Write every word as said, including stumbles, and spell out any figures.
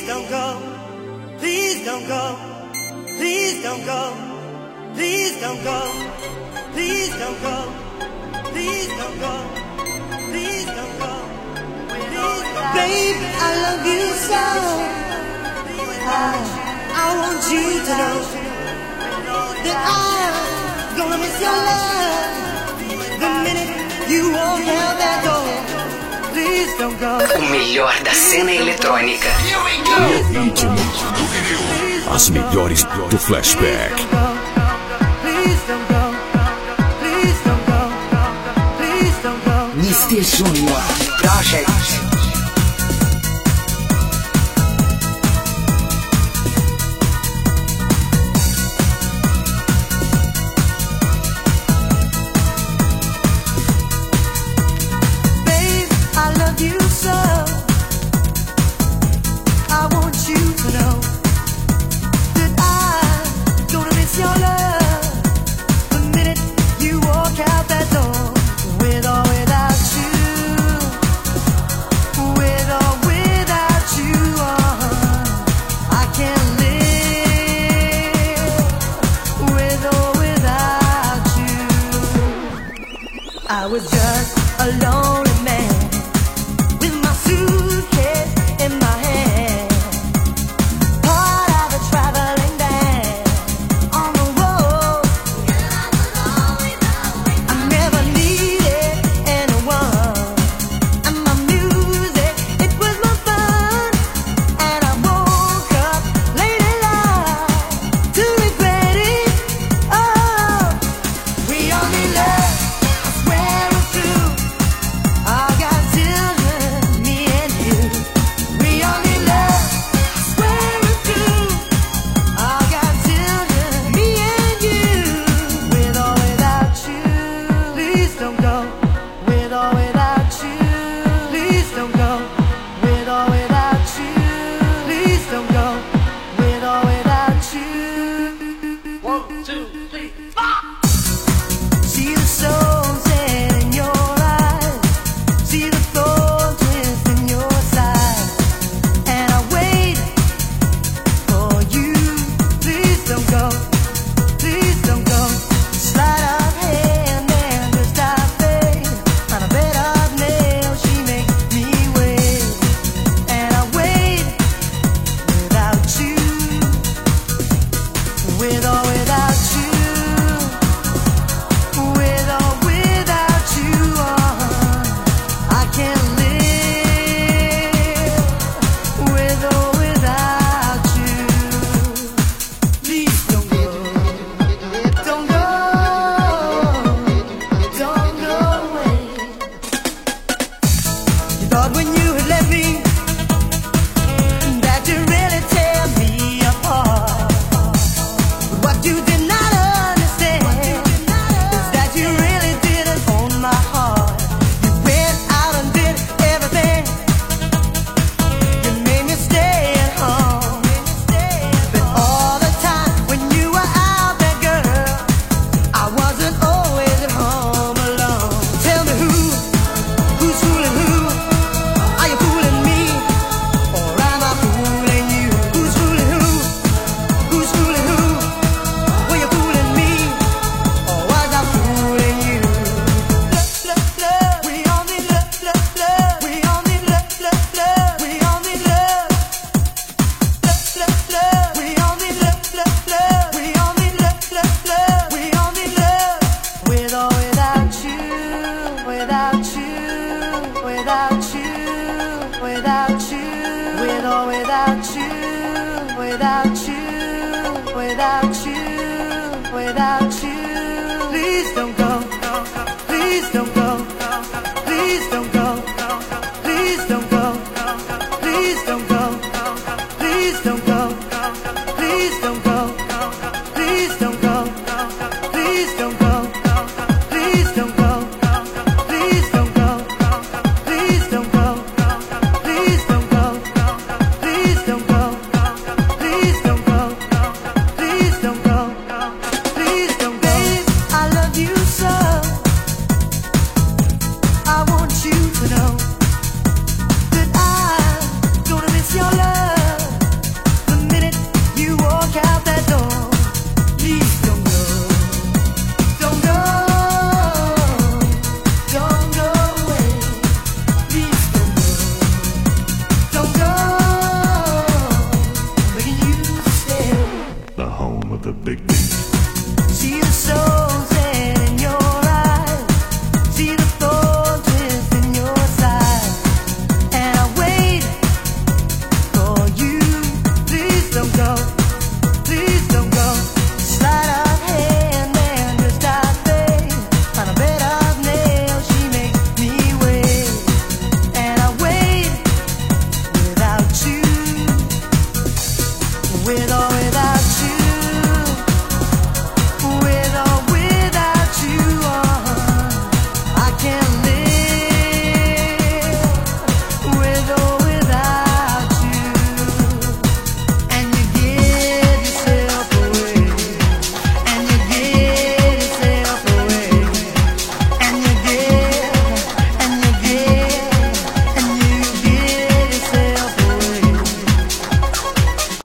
don't go, please don't go, please don't go, please don't go, please don't go, please don't go, please don't go, please don't go. Baby, I love you so, I, I want you to know that I'm gonna miss your love the minute you walk out that door. Please don't go. O melhor da cena eletrônica. No ritmo do vinil. As melhores do flashback. mister Junior Project. I was just a lonely man with my suitcase in my hand, part of a traveling band on the road. I never needed anyone, and my music, it was my fun. And I woke up late in life to regret it. Oh, we only love. Without you, without you, without you.